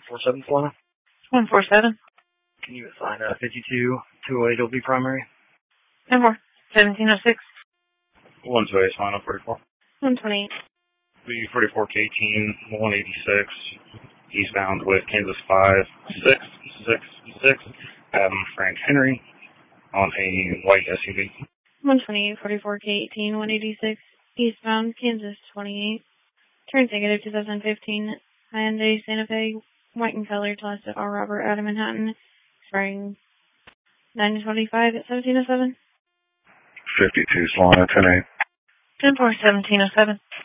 147 Solana. 147. Can you assign 52-208 will be primary? 10 more. 1706. 128 Solana 44. 128. The 44K18, 186, eastbound with Kansas 5666, Frank Henry on a white SUV. 128, 44K18, 186, eastbound Kansas 28. Turn ticket of 2015 Hyundai Santa Fe, white in color, class R. Robert out of Manhattan, expiring 9/25 at 1707. 52 Solana 10-8. 10-4, 1707.